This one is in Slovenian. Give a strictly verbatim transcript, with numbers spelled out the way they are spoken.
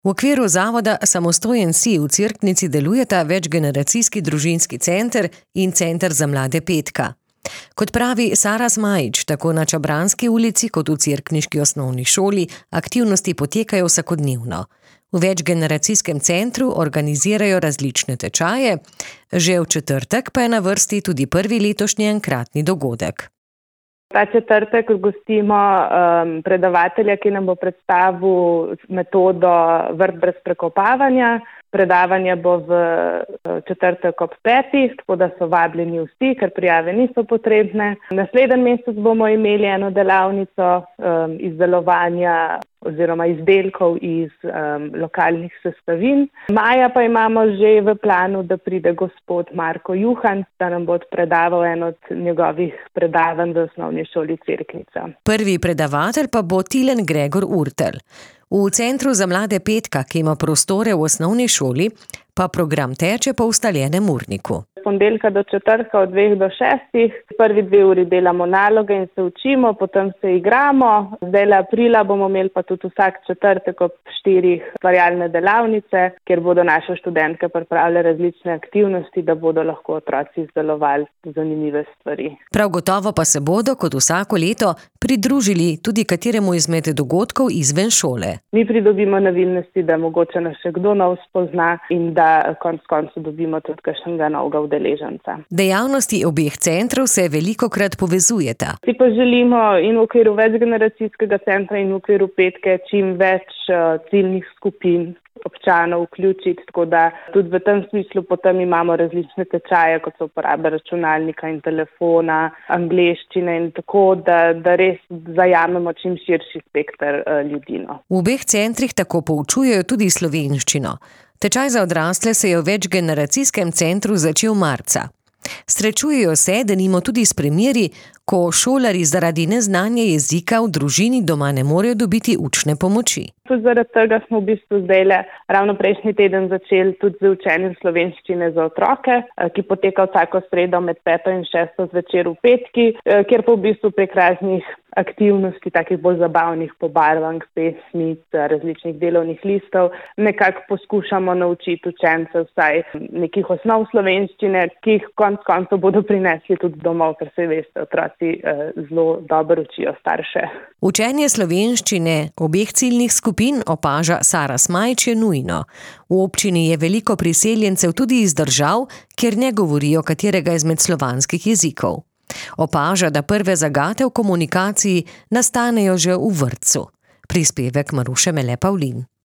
V okviru zavoda Samostojen si v Cerknici delujeta večgeneracijski družinski center in center za mlade Petka. Kot pravi Sara Zmajić, tako na Čabranski ulici kot v cerkniški osnovni šoli aktivnosti potekajo vsakodnevno. V večgeneracijskem centru organizirajo različne tečaje, že v četrtek pa je na vrsti tudi prvi letošnji enkratni dogodek. Ta četrtek gostimo um, predavatelja, ki nam bo predstavil metodo vrt brez prekopavanja. Predavanje bo v četrtek ob petih, tako da so vabljeni vsi, ker prijave niso potrebne. Naslednji mesec bomo imeli eno delavnico um, izdelovanja oziroma izdelkov iz um, lokalnih sestavin. Maja pa imamo že v planu, da pride gospod Marko Juhan, da nam bo predaval eno od njegovih predavanj v osnovni šoli Cerknica. Prvi predavatelj pa bo Tilen Gregor Urtel. V Centru za mlade Petka, ki ima prostore v osnovni šoli, pa program teče po ustaljenem urniku. Ponedeljka do četrtka od dveh do šestih. Prvi dve uri delamo naloge in se učimo, potem se igramo. Zdaj aprila bomo imeli pa tudi vsak četrtek ob štirih ustvarjalne delavnice, kjer bodo naše študentke pripravile različne aktivnosti, da bodo lahko otroci izdelovali zanimive stvari. Prav gotovo pa se bodo, kot vsako leto, pridružili tudi kateremu izmed dogodkov izven šole. Mi pridobimo navilnosti, da mogoče nas še kdo nov spozna in da konec koncev dobimo tudi kakšnega novega udeleženca. Dejavnosti obeh centrov se velikokrat povezujeta. Si pa želimo in v okviru večgeneracijskega centra in v okviru Petke čim več uh, ciljnih skupin občanov vključiti, tako da tudi v tem smislu potem imamo različne tečaje, kot so uporaba računalnika in telefona, angleščine in tako, da, da res zajamemo čim širši spekter uh, ljudi. No. V obeh centrih tako poučujejo tudi slovenščino. Tečaj za odrasle se je v večgeneracijskem centru začel marca. Srečujejo se, denimo tudi s primeri, ko šolarji zaradi neznanja jezika v družini doma ne morejo dobiti učne pomoči. Tudi zaradi tega smo v bistvu zdaj ravno prejšnji teden začeli tudi z učenjem slovenščine za otroke, ki poteka vsako sredo med peto in šesto zvečer v Petki, kjer pa v bistvu prek raznih aktivnosti, takih bolj zabavnih pobarvank, pesmic, različnih delovnih listov, nekako poskušamo naučiti učence vsaj nekih osnov slovenščine, ki jih konec koncev bodo prinesli tudi domov, ker se veste, otroci eh, zelo dobro učijo starše. Učenje slovenščine obeh ciljnih skupin, opaža Sara Zmajić, je nujno. V občini je veliko priseljencev tudi iz držav, kjer ne govorijo katerega izmed slovanskih jezikov. Opaža, da prve zagate v komunikaciji nastanejo že v vrtcu. Prispevek Maruše Mele Pavlin.